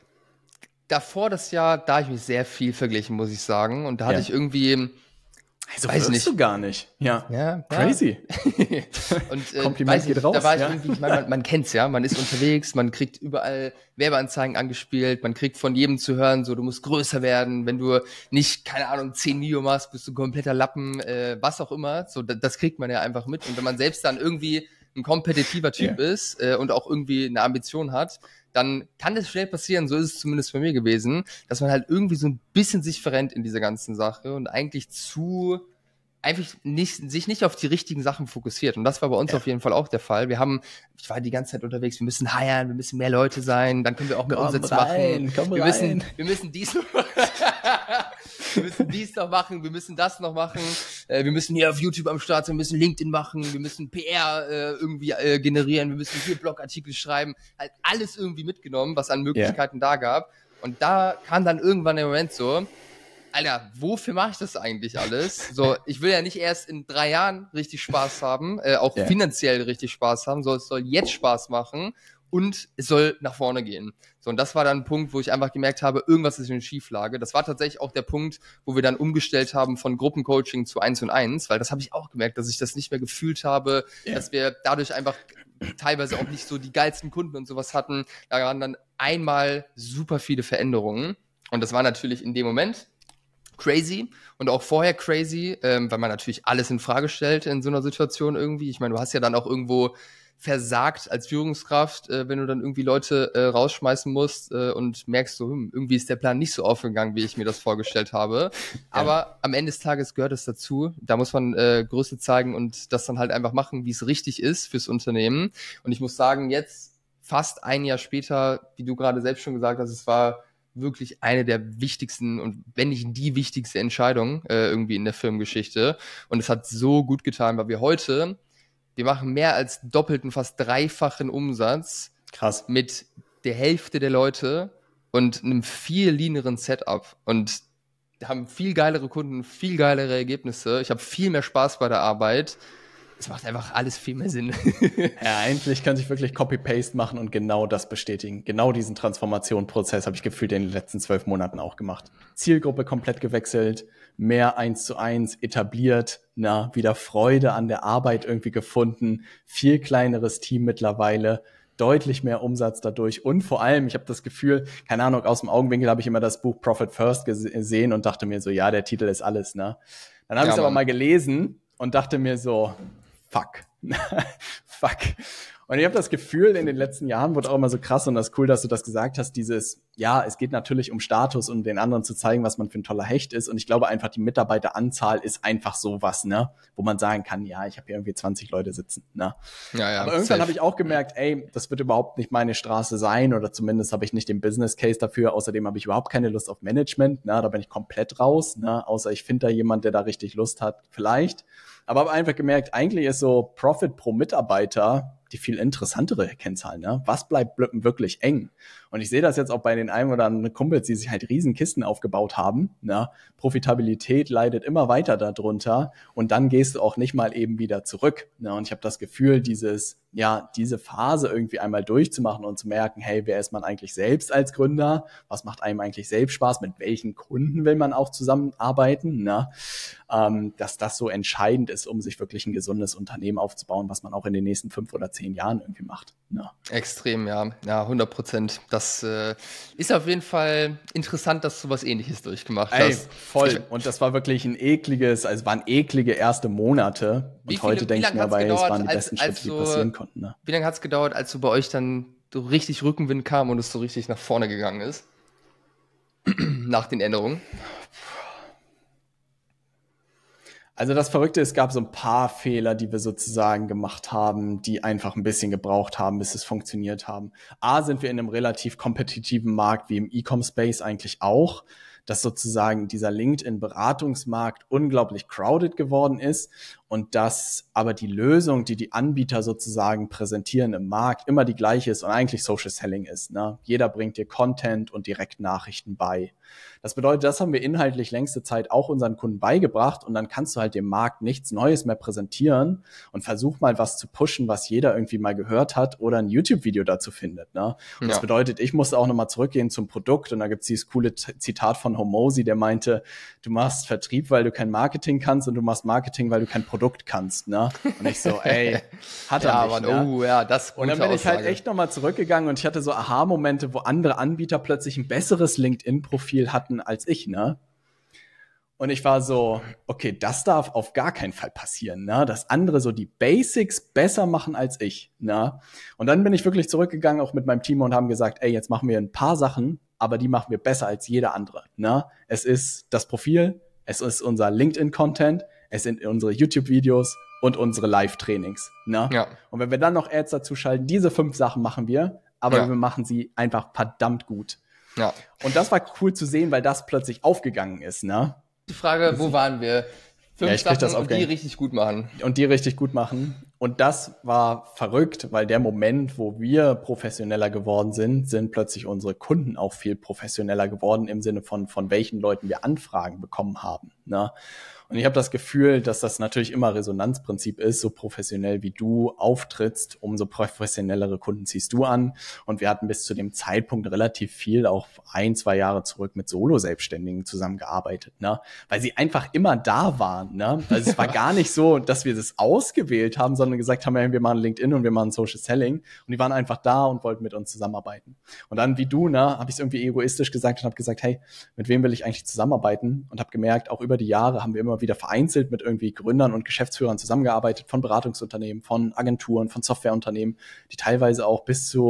Davor das Jahr, da habe ich mich sehr viel verglichen, muss ich sagen. Und da hatte ich irgendwie, also weiß nicht. Du gar nicht. Ja. Crazy. Und Kompliment geht raus. Da war ich irgendwie, ich meine, man kennt's ja, man ist unterwegs, man kriegt überall Werbeanzeigen angespielt, man kriegt von jedem zu hören, so, du musst größer werden, wenn du nicht, keine Ahnung, 10 Mio machst, bist du ein kompletter Lappen, was auch immer. So, das kriegt man ja einfach mit. Und wenn man selbst dann irgendwie ein kompetitiver Typ ist und auch irgendwie eine Ambition hat, dann kann es schnell passieren, so ist es zumindest bei mir gewesen, dass man halt irgendwie so ein bisschen sich verrennt in dieser ganzen Sache und eigentlich sich nicht auf die richtigen Sachen fokussiert. Und das war bei uns auf jeden Fall auch der Fall. Ich war die ganze Zeit unterwegs, wir müssen hiren, wir müssen mehr Leute sein, dann können wir auch mehr Umsatz machen. Wir müssen dies noch wir müssen dies noch machen, wir müssen das noch machen, wir müssen hier auf YouTube am Start sein, wir müssen LinkedIn machen, wir müssen PR irgendwie generieren, wir müssen hier Blogartikel schreiben, halt alles irgendwie mitgenommen, was an Möglichkeiten da gab. Und da kam dann irgendwann der Moment so, Alter, wofür mache ich das eigentlich alles? So, ich will ja nicht erst in 3 Jahren richtig Spaß haben, auch finanziell richtig Spaß haben, es soll jetzt Spaß machen und es soll nach vorne gehen. So, und das war dann ein Punkt, wo ich einfach gemerkt habe, irgendwas ist in Schieflage. Das war tatsächlich auch der Punkt, wo wir dann umgestellt haben von Gruppencoaching zu 1-1, weil das habe ich auch gemerkt, dass ich das nicht mehr gefühlt habe, dass wir dadurch einfach teilweise auch nicht so die geilsten Kunden und sowas hatten. Da waren dann einmal super viele Veränderungen und das war natürlich in dem Moment crazy und auch vorher crazy, weil man natürlich alles in Frage stellt in so einer Situation irgendwie. Ich meine, du hast ja dann auch irgendwo versagt als Führungskraft, wenn du dann irgendwie Leute rausschmeißen musst und merkst so, irgendwie ist der Plan nicht so aufgegangen, wie ich mir das vorgestellt habe. Aber am Ende des Tages gehört es dazu. Da muss man Größe zeigen und das dann halt einfach machen, wie es richtig ist fürs Unternehmen. Und ich muss sagen, jetzt fast ein Jahr später, wie du gerade selbst schon gesagt hast, es war wirklich eine der wichtigsten und wenn nicht die wichtigste Entscheidung irgendwie in der Firmengeschichte. Und es hat so gut getan, weil wir machen mehr als doppelten, fast dreifachen Umsatz. Krass. Mit der Hälfte der Leute und einem viel leaneren Setup und haben viel geilere Kunden, viel geilere Ergebnisse. Ich habe viel mehr Spaß bei der Arbeit. Es macht einfach alles viel mehr Sinn. Ja, eigentlich kann sich wirklich Copy-Paste machen und genau das bestätigen. Genau diesen Transformationsprozess habe ich gefühlt in den letzten 12 Monaten auch gemacht. Zielgruppe komplett gewechselt, mehr 1:1 etabliert, wieder Freude an der Arbeit irgendwie gefunden, viel kleineres Team mittlerweile, deutlich mehr Umsatz dadurch und vor allem, ich habe das Gefühl, keine Ahnung, aus dem Augenwinkel habe ich immer das Buch Profit First gesehen und dachte mir so, ja, der Titel ist alles, Dann habe ich es aber mal gelesen und dachte mir so, fuck. Fuck. Und ich habe das Gefühl, in den letzten Jahren wurde auch immer so krass und das ist cool, dass du das gesagt hast, es geht natürlich um Status und den anderen zu zeigen, was man für ein toller Hecht ist und ich glaube einfach, die Mitarbeiteranzahl ist einfach sowas, wo man sagen kann, ja, ich habe hier irgendwie 20 Leute sitzen, Ja, aber irgendwann habe ich auch gemerkt, das wird überhaupt nicht meine Straße sein oder zumindest habe ich nicht den Business Case dafür, außerdem habe ich überhaupt keine Lust auf Management, da bin ich komplett raus, außer ich finde da jemand, der da richtig Lust hat, vielleicht. Aber habe einfach gemerkt, eigentlich ist so Profit pro Mitarbeiter die viel interessantere Kennzahl, Was bleibt wirklich eng? Und ich sehe das jetzt auch bei den einen oder anderen Kumpels, die sich halt riesen Kisten aufgebaut haben, Profitabilität leidet immer weiter darunter und dann gehst du auch nicht mal eben wieder zurück, Und ich habe das Gefühl, diese Phase irgendwie einmal durchzumachen und zu merken, hey, wer ist man eigentlich selbst als Gründer? Was macht einem eigentlich selbst Spaß? Mit welchen Kunden will man auch zusammenarbeiten? Dass das so entscheidend ist, um sich wirklich ein gesundes Unternehmen aufzubauen, was man auch in den nächsten 5 oder 10 Jahren irgendwie macht. Extrem, ja. Ja, 100%. Das ist auf jeden Fall interessant, dass du was Ähnliches durchgemacht hast. Voll. Und das war wirklich waren eklige erste Monate. Und heute denke ich mir, es waren die besten Schritte, die passieren konnten. Wie lange hat es gedauert, als du bei euch dann so richtig Rückenwind kam und es so richtig nach vorne gegangen ist? Nach den Änderungen? Also das Verrückte, es gab so ein paar Fehler, die wir sozusagen gemacht haben, die einfach ein bisschen gebraucht haben, bis es funktioniert haben. Sind wir in einem relativ kompetitiven Markt wie im E-Com-Space eigentlich auch, dass sozusagen dieser LinkedIn-Beratungsmarkt unglaublich crowded geworden ist und dass aber die Lösung, die die Anbieter sozusagen präsentieren im Markt, immer die gleiche ist und eigentlich Social Selling ist. Jeder bringt dir Content und Direktnachrichten bei. Das bedeutet, das haben wir inhaltlich längste Zeit auch unseren Kunden beigebracht und dann kannst du halt dem Markt nichts Neues mehr präsentieren und versuch mal was zu pushen, was jeder irgendwie mal gehört hat oder ein YouTube-Video dazu findet. Und das bedeutet, ich musste auch nochmal zurückgehen zum Produkt und da gibt's dieses coole Zitat von Hormozy, der meinte, du machst Vertrieb, weil du kein Marketing kannst und du machst Marketing, weil du kein Produkt kannst. Und ich so, hat er nicht. Das und dann bin ich halt echt nochmal zurückgegangen und ich hatte so Aha-Momente, wo andere Anbieter plötzlich ein besseres LinkedIn-Profil hatten als ich, Und ich war so, okay, das darf auf gar keinen Fall passieren, dass andere so die Basics besser machen als ich, Und dann bin ich wirklich zurückgegangen, auch mit meinem Team und haben gesagt, jetzt machen wir ein paar Sachen, aber die machen wir besser als jeder andere, Es ist das Profil, es ist unser LinkedIn-Content, es sind unsere YouTube-Videos und unsere Live-Trainings, Und wenn wir dann noch Ads dazu schalten, diese 5 Sachen machen wir, aber wir machen sie einfach verdammt gut. Ja. Und das war cool zu sehen, weil das plötzlich aufgegangen ist, Die Frage, wo waren wir? 5 Sachen und die richtig gut machen. Und das war verrückt, weil der Moment, wo wir professioneller geworden sind plötzlich unsere Kunden auch viel professioneller geworden im Sinne von welchen Leuten wir Anfragen bekommen haben, Und ich habe das Gefühl, dass das natürlich immer Resonanzprinzip ist, so professionell wie du auftrittst, umso professionellere Kunden ziehst du an. Und wir hatten bis zu dem Zeitpunkt relativ viel, auch 1-2 Jahre zurück mit Solo-Selbstständigen zusammengearbeitet, weil sie einfach immer da waren. Also es war gar nicht so, dass wir das ausgewählt haben, sondern gesagt haben, wir machen LinkedIn und wir machen Social Selling. Und die waren einfach da und wollten mit uns zusammenarbeiten. Und dann wie du, habe ich es irgendwie egoistisch gesagt und habe gesagt, hey, mit wem will ich eigentlich zusammenarbeiten? Und habe gemerkt, auch über die Jahre haben wir immer wieder vereinzelt mit irgendwie Gründern und Geschäftsführern zusammengearbeitet, von Beratungsunternehmen, von Agenturen, von Softwareunternehmen, die teilweise auch bis zu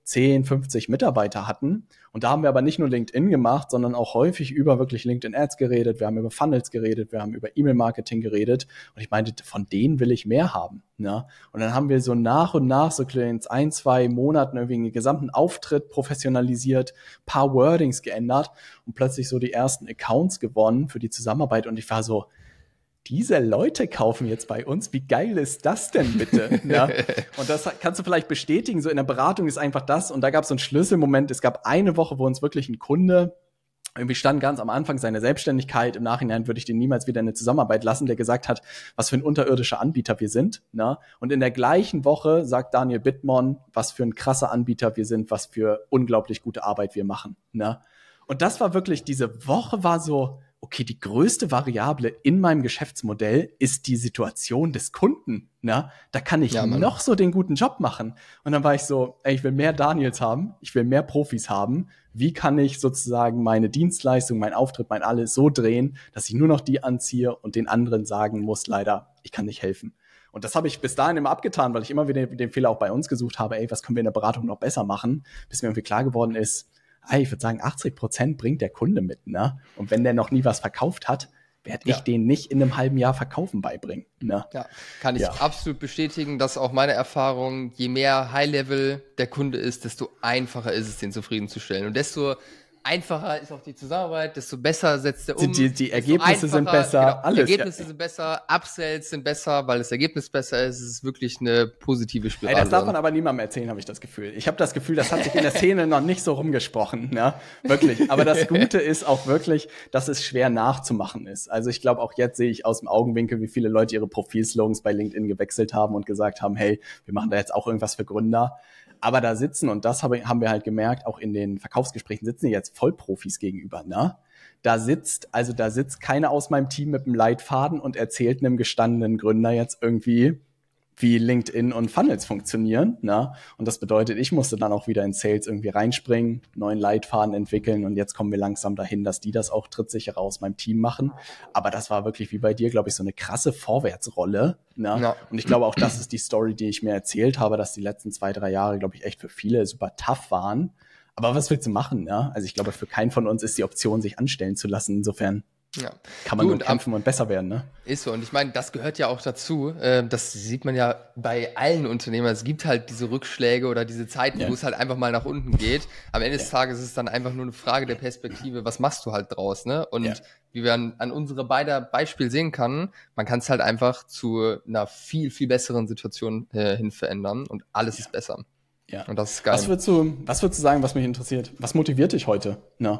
10, 50 Mitarbeiter hatten. Und da haben wir aber nicht nur LinkedIn gemacht, sondern auch häufig über wirklich LinkedIn-Ads geredet. Wir haben über Funnels geredet, wir haben über E-Mail-Marketing geredet. Und ich meinte, von denen will ich mehr haben. Ne? Und dann haben wir so nach und nach, so in 1, 2 Monaten irgendwie den gesamten Auftritt professionalisiert, paar Wordings geändert und plötzlich so die ersten Accounts gewonnen für die Zusammenarbeit. Und ich war so, diese Leute kaufen jetzt bei uns, wie geil ist das denn bitte? Ja? Und das kannst du vielleicht bestätigen, so in der Beratung ist einfach das. Und da gab es so einen Schlüsselmoment, es gab eine Woche, wo uns wirklich ein Kunde irgendwie stand ganz am Anfang seiner Selbstständigkeit, im Nachhinein würde ich den niemals wieder in eine Zusammenarbeit lassen, der gesagt hat, was für ein unterirdischer Anbieter wir sind. Ne? Und in der gleichen Woche sagt Daniel Bittmann, was für ein krasser Anbieter wir sind, was für unglaublich gute Arbeit wir machen. Ne? Und das war wirklich, diese Woche war so, okay, die größte Variable in meinem Geschäftsmodell ist die Situation des Kunden. Ne? Da kann ich noch so den guten Job machen. Und dann war ich so, ey, ich will mehr Daniels haben, ich will mehr Profis haben. Wie kann ich sozusagen meine Dienstleistung, mein Auftritt, mein alles so drehen, dass ich nur noch die anziehe und den anderen sagen muss, leider, ich kann nicht helfen. Und das habe ich bis dahin immer abgetan, weil ich immer wieder den Fehler auch bei uns gesucht habe, ey, was können wir in der Beratung noch besser machen, bis mir irgendwie klar geworden ist, ich würde sagen, 80% bringt der Kunde mit, ne? Und wenn der noch nie was verkauft hat, werde ich den nicht in einem halben Jahr Verkaufen beibringen, ne? Ja, kann ich absolut bestätigen, dass auch meine Erfahrung, je mehr High-Level der Kunde ist, desto einfacher ist es, den zufriedenzustellen. Und desto einfacher ist auch die Zusammenarbeit, desto besser setzt er um. Die Ergebnisse sind besser, genau, alles. Die Ergebnisse sind besser, Upsells sind besser, weil das Ergebnis besser ist. Es ist wirklich eine positive Spirale. Das darf man aber niemandem erzählen, habe ich das Gefühl. Ich habe das Gefühl, das hat sich in der Szene noch nicht so rumgesprochen, ne? Wirklich. Aber das Gute ist auch wirklich, dass es schwer nachzumachen ist. Also ich glaube, auch jetzt sehe ich aus dem Augenwinkel, wie viele Leute ihre Profilslogans bei LinkedIn gewechselt haben und gesagt haben, hey, wir machen da jetzt auch irgendwas für Gründer. Aber da sitzen, und das haben wir halt gemerkt, auch in den Verkaufsgesprächen sitzen jetzt Vollprofis gegenüber, ne? Da sitzt keiner aus meinem Team mit einem Leitfaden und erzählt einem gestandenen Gründer jetzt irgendwie, wie LinkedIn und Funnels funktionieren, ne? Und das bedeutet, ich musste dann auch wieder in Sales irgendwie reinspringen, neuen Leitfaden entwickeln und jetzt kommen wir langsam dahin, dass die das auch trittsicherer aus meinem Team machen. Aber das war wirklich wie bei dir, glaube ich, so eine krasse Vorwärtsrolle, ne? Ja. Und ich glaube auch, das ist die Story, die ich mir erzählt habe, dass die letzten 2, 3 Jahre, glaube ich, echt für viele super tough waren. Aber was willst du machen, ne? Also ich glaube, für keinen von uns ist die Option, sich anstellen zu lassen. Insofern kann man nur kämpfen und besser werden, ne? Ist so. Und ich meine, das gehört ja auch dazu. Das sieht man ja bei allen Unternehmern. Es gibt halt diese Rückschläge oder diese Zeiten, wo es halt einfach mal nach unten geht. Am Ende des Tages ist es dann einfach nur eine Frage der Perspektive. Was machst du halt draus, ne? Und wie wir an unsere beider Beispiel sehen kann, man kann es halt einfach zu einer viel, viel besseren Situation hin verändern und alles ist besser. Ja. Und das ist geil. Was würdest du sagen, was mich interessiert? Was motiviert dich heute? Ne?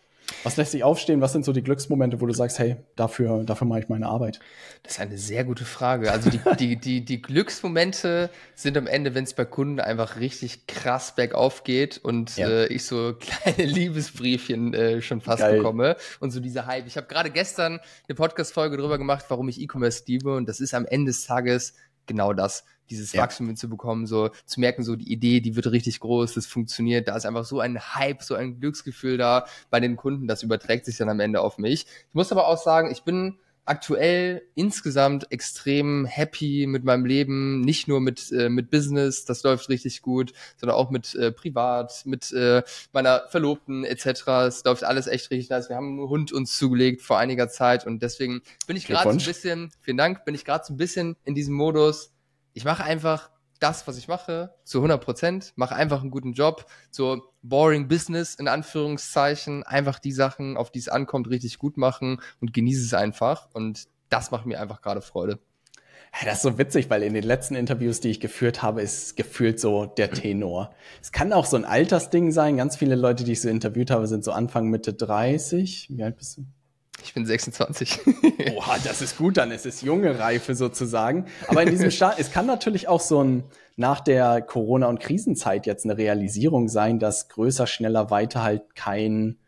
Was lässt dich aufstehen? Was sind so die Glücksmomente, wo du sagst, hey, dafür mache ich meine Arbeit? Das ist eine sehr gute Frage. Also die Glücksmomente sind am Ende, wenn es bei Kunden einfach richtig krass bergauf geht und ich so kleine Liebesbriefchen schon fast bekomme und so dieser Hype. Ich habe gerade gestern eine Podcast-Folge drüber gemacht, warum ich E-Commerce liebe und das ist am Ende des Tages genau das. Dieses Wachstum hinzubekommen, so zu merken, so die Idee, die wird richtig groß, das funktioniert, da ist einfach so ein Hype, so ein Glücksgefühl da bei den Kunden, das überträgt sich dann am Ende auf mich. Ich muss aber auch sagen, ich bin aktuell insgesamt extrem happy mit meinem Leben, nicht nur mit Business, das läuft richtig gut, sondern auch mit privat, mit meiner Verlobten etc. Es läuft alles echt richtig nice. Wir haben einen Hund uns zugelegt vor einiger Zeit und deswegen bin ich gerade so ein bisschen, vielen Dank, bin ich gerade so ein bisschen in diesem Modus. Ich mache einfach das, was ich mache, zu 100%, mache einfach einen guten Job, so boring Business in Anführungszeichen, einfach die Sachen, auf die es ankommt, richtig gut machen und genieße es einfach und das macht mir einfach gerade Freude. Das ist so witzig, weil in den letzten Interviews, die ich geführt habe, ist gefühlt so der Tenor. Es kann auch so ein Altersding sein, ganz viele Leute, die ich so interviewt habe, sind so Anfang, Mitte 30. Wie alt bist du? Ich bin 26. Oha, das ist gut, dann ist es junge Reife sozusagen. Aber in diesem es kann natürlich auch so nach der Corona- und Krisenzeit jetzt eine Realisierung sein, dass größer, schneller, weiter halt kein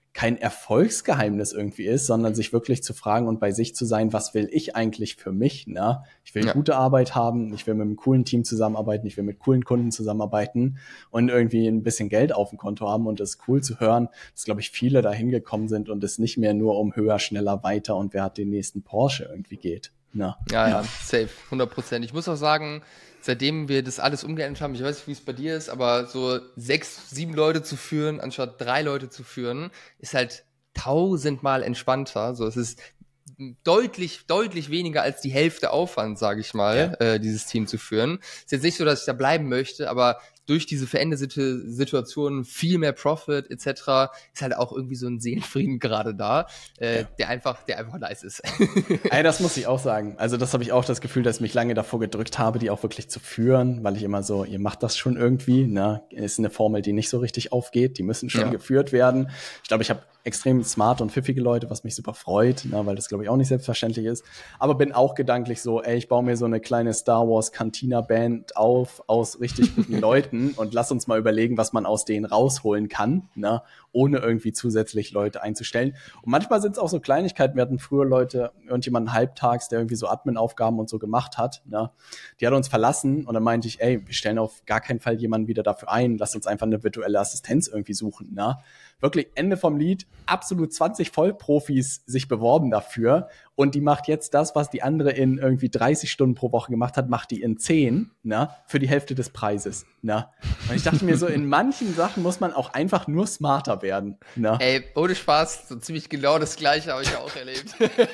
Erfolgsgeheimnis irgendwie ist, sondern sich wirklich zu fragen und bei sich zu sein, was will ich eigentlich für mich, ne? Ich will gute Arbeit haben, ich will mit einem coolen Team zusammenarbeiten, ich will mit coolen Kunden zusammenarbeiten und irgendwie ein bisschen Geld auf dem Konto haben und es ist cool zu hören, dass, glaube ich, viele da hingekommen sind und es nicht mehr nur um höher, schneller, weiter und wer hat den nächsten Porsche irgendwie geht. Ne? Ja, safe, 100%. Ich muss auch sagen, seitdem wir das alles umgeändert haben, ich weiß nicht, wie es bei dir ist, aber so 6, 7 Leute zu führen, anstatt 3 Leute zu führen, ist halt tausendmal entspannter. So, es ist deutlich, deutlich weniger als die Hälfte Aufwand, sage ich mal, dieses Team zu führen. Ist jetzt nicht so, dass ich da bleiben möchte, aber durch diese veränderte Situation viel mehr Profit etc. ist halt auch irgendwie so ein Seelenfrieden gerade da, der einfach nice ist. Ey, das muss ich auch sagen. Also das habe ich auch das Gefühl, dass ich mich lange davor gedrückt habe, die auch wirklich zu führen, weil ich immer so, ihr macht das schon irgendwie, ne? Ist eine Formel, die nicht so richtig aufgeht, die müssen schon geführt werden. Ich glaube, ich habe extrem smart und pfiffige Leute, was mich super freut, ne? Weil das, glaube ich, auch nicht selbstverständlich ist. Aber bin auch gedanklich so, ey, ich baue mir so eine kleine Star Wars Cantina Band auf aus richtig guten Leuten und lass uns mal überlegen, was man aus denen rausholen kann, ne? Ohne irgendwie zusätzlich Leute einzustellen. Und manchmal sind es auch so Kleinigkeiten. Wir hatten früher irgendjemanden halbtags, der irgendwie so Admin-Aufgaben und so gemacht hat, ne? Die hat uns verlassen und dann meinte ich, ey, wir stellen auf gar keinen Fall jemanden wieder dafür ein. Lass uns einfach eine virtuelle Assistenz irgendwie suchen, ne? Wirklich Ende vom Lied, absolut 20 Vollprofis sich beworben dafür und die macht jetzt das, was die andere in irgendwie 30 Stunden pro Woche gemacht hat, macht die in 10, ne, für die Hälfte des Preises, ne. Und ich dachte mir so, in manchen Sachen muss man auch einfach nur smarter werden, ne. Ey, ohne Spaß, so ziemlich genau das Gleiche habe ich ja auch erlebt.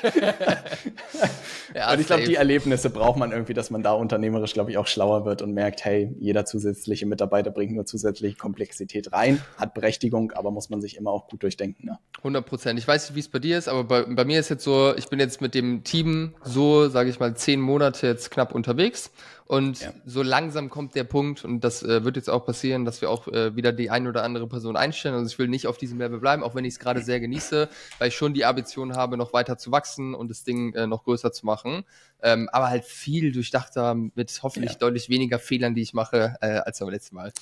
Ja, und ich glaube, die Erlebnisse braucht man irgendwie, dass man da unternehmerisch, glaube ich, auch schlauer wird und merkt, hey, jeder zusätzliche Mitarbeiter bringt nur zusätzliche Komplexität rein, hat Berechtigung, aber muss man sich immer auch gut durchdenken. Ne? 100%. Ich weiß nicht, wie es bei dir ist, aber bei mir ist jetzt so, ich bin jetzt mit dem Team so, sage ich mal, 10 Monate jetzt knapp unterwegs und so langsam kommt der Punkt und das wird jetzt auch passieren, dass wir auch wieder die ein oder andere Person einstellen. Also ich will nicht auf diesem Level bleiben, auch wenn ich es gerade sehr genieße, weil ich schon die Ambition habe, noch weiter zu wachsen und das Ding noch größer zu machen. Aber halt viel durchdachter mit hoffentlich deutlich weniger Fehlern, die ich mache, als beim letzten Mal.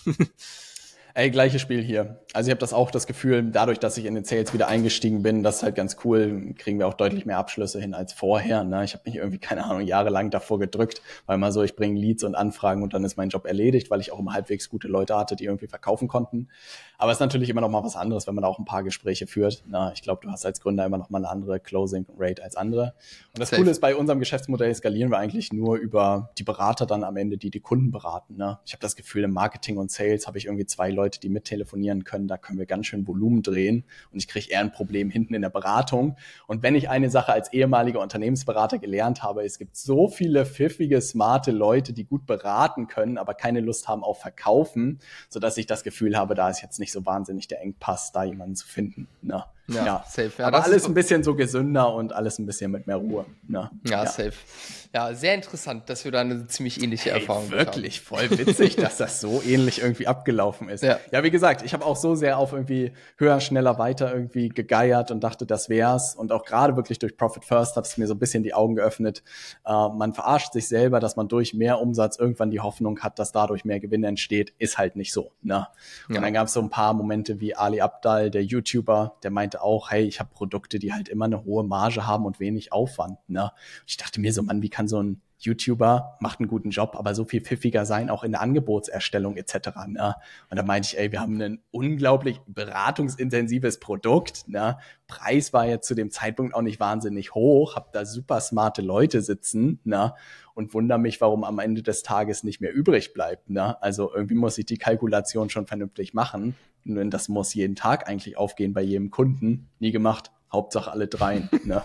Ey, gleiches Spiel hier. Also ich habe das Gefühl, dadurch, dass ich in den Sales wieder eingestiegen bin, das ist halt ganz cool, kriegen wir auch deutlich mehr Abschlüsse hin als vorher. Ne? Ich habe mich irgendwie, keine Ahnung, jahrelang davor gedrückt, weil mal so, ich bringe Leads und Anfragen und dann ist mein Job erledigt, weil ich auch immer halbwegs gute Leute hatte, die irgendwie verkaufen konnten. Aber es ist natürlich immer noch mal was anderes, wenn man auch ein paar Gespräche führt. Na, ich glaube, du hast als Gründer immer noch mal eine andere Closing Rate als andere. Und das Coole ist, bei unserem Geschäftsmodell skalieren wir eigentlich nur über die Berater dann am Ende, die Kunden beraten. Ne? Ich habe das Gefühl, im Marketing und Sales habe ich irgendwie 2 Leute, die mit telefonieren können. Da können wir ganz schön Volumen drehen. Und ich kriege eher ein Problem hinten in der Beratung. Und wenn ich eine Sache als ehemaliger Unternehmensberater gelernt habe, es gibt so viele pfiffige, smarte Leute, die gut beraten können, aber keine Lust haben auf Verkaufen, sodass ich das Gefühl habe, da ist jetzt nicht so wahnsinnig der Engpass, da jemanden zu finden. Ne? Ja, safe. Ja, aber alles ein bisschen so gesünder und alles ein bisschen mit mehr Ruhe. Ne? Ja, safe. Ja, sehr interessant, dass wir da eine ziemlich ähnliche Erfahrung haben. Wirklich, voll witzig, dass das so ähnlich irgendwie abgelaufen ist. Ja, wie gesagt, ich habe auch so sehr auf irgendwie höher, schneller, weiter irgendwie gegeiert und dachte, das wär's. Und auch gerade wirklich durch Profit First hat es mir so ein bisschen die Augen geöffnet. Man verarscht sich selber, dass man durch mehr Umsatz irgendwann die Hoffnung hat, dass dadurch mehr Gewinn entsteht. Ist halt nicht so. Ne? Und dann gab es so ein paar Momente wie Ali Abdal, der YouTuber, der meinte auch, hey, ich habe Produkte, die halt immer eine hohe Marge haben und wenig Aufwand. Ne? Und ich dachte mir so, Mann, wie kann so ein YouTuber, macht einen guten Job, aber so viel pfiffiger sein, auch in der Angebotserstellung etc. Ne? Und da meinte ich, ey, wir haben ein unglaublich beratungsintensives Produkt. Ne? Preis war jetzt zu dem Zeitpunkt auch nicht wahnsinnig hoch, hab da super smarte Leute sitzen, ne? Und wundere mich, warum am Ende des Tages nicht mehr übrig bleibt. Ne? Also irgendwie muss ich die Kalkulation schon vernünftig machen. Und das muss jeden Tag eigentlich aufgehen bei jedem Kunden. Nie gemacht. Hauptsache alle 3. Ne?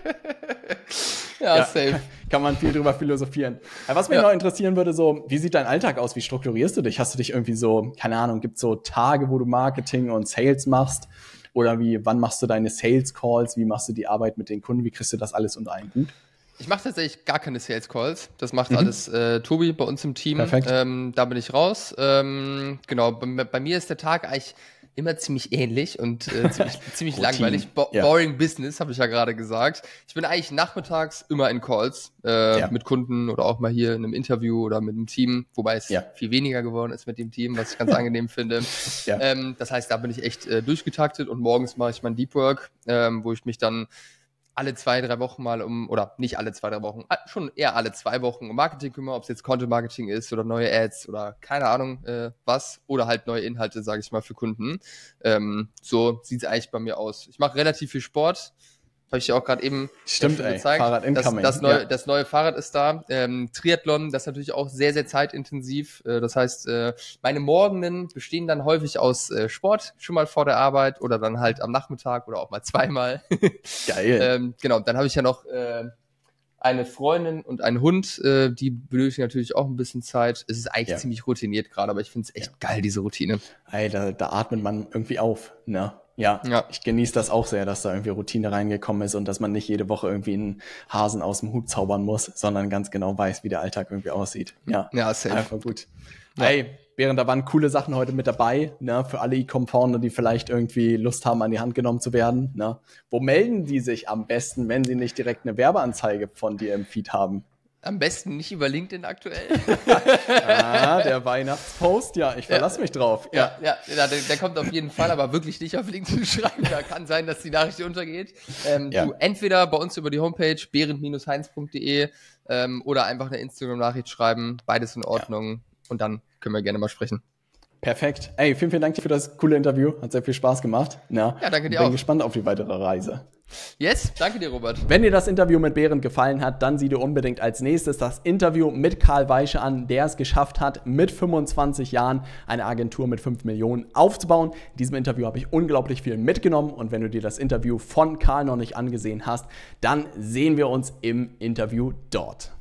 Ja, safe. Kann man viel drüber philosophieren. Aber was mich noch interessieren würde, so, wie sieht dein Alltag aus? Wie strukturierst du dich? Hast du dich irgendwie so, keine Ahnung, gibt's so Tage, wo du Marketing und Sales machst? Oder wann machst du deine Sales Calls? Wie machst du die Arbeit mit den Kunden? Wie kriegst du das alles unter einen Hut? Ich mache tatsächlich gar keine Sales Calls. Das macht alles Tobi bei uns im Team. Perfekt. Da bin ich raus. Genau, bei mir ist der Tag eigentlich immer ziemlich ähnlich und ziemlich langweilig. Boring Business, habe ich ja gerade gesagt. Ich bin eigentlich nachmittags immer in Calls mit Kunden oder auch mal hier in einem Interview oder mit einem Team, wobei es viel weniger geworden ist mit dem Team, was ich ganz angenehm finde. Das heißt, da bin ich echt durchgetaktet und morgens mache ich mein Deep Work, wo ich mich dann alle 2-3 Wochen mal oder nicht alle 2-3 Wochen, schon eher alle 2 Wochen um Marketing kümmere, ob es jetzt Content-Marketing ist oder neue Ads oder keine Ahnung was oder halt neue Inhalte, sage ich mal, für Kunden. So sieht es eigentlich bei mir aus. Ich mache relativ viel Sport, Habe ich dir auch gerade eben Stimmt, ey, gezeigt. Fahrrad incoming. Das neue Fahrrad ist da. Triathlon, das ist natürlich auch sehr, sehr zeitintensiv. Das heißt, meine Morgenen bestehen dann häufig aus Sport, schon mal vor der Arbeit oder dann halt am Nachmittag oder auch mal zweimal. Geil. Genau, dann habe ich ja noch eine Freundin und einen Hund, die benötigen natürlich auch ein bisschen Zeit. Es ist eigentlich ziemlich routiniert gerade, aber ich finde es echt geil, diese Routine. Ey, da atmet man irgendwie auf, ne? Ja, ich genieße das auch sehr, dass da irgendwie Routine reingekommen ist und dass man nicht jede Woche irgendwie einen Hasen aus dem Hut zaubern muss, sondern ganz genau weiß, wie der Alltag irgendwie aussieht. Ja, safe. Einfach gut. Ja. Ey, Berend, da waren coole Sachen heute mit dabei, ne, für alle E-Com-Founder, die vielleicht irgendwie Lust haben, an die Hand genommen zu werden. Ne? Wo melden die sich am besten, wenn sie nicht direkt eine Werbeanzeige von dir im Feed haben? Am besten nicht über LinkedIn aktuell. Der Weihnachtspost, ich verlasse mich drauf. Der kommt auf jeden Fall, aber wirklich nicht auf LinkedIn schreiben. Da kann sein, dass die Nachricht untergeht. Du entweder bei uns über die Homepage berend-heinz.de oder einfach eine Instagram-Nachricht schreiben. Beides in Ordnung. Und dann können wir gerne mal sprechen. Perfekt. Ey, vielen Dank dir für das coole Interview. Hat sehr viel Spaß gemacht. Ja, danke dir auch. Bin gespannt auf die weitere Reise. Yes, danke dir, Robert. Wenn dir das Interview mit Berend gefallen hat, dann sieh dir unbedingt als nächstes das Interview mit Karl Weische an, der es geschafft hat, mit 25 Jahren eine Agentur mit 5 Millionen aufzubauen. In diesem Interview habe ich unglaublich viel mitgenommen und wenn du dir das Interview von Karl noch nicht angesehen hast, dann sehen wir uns im Interview dort.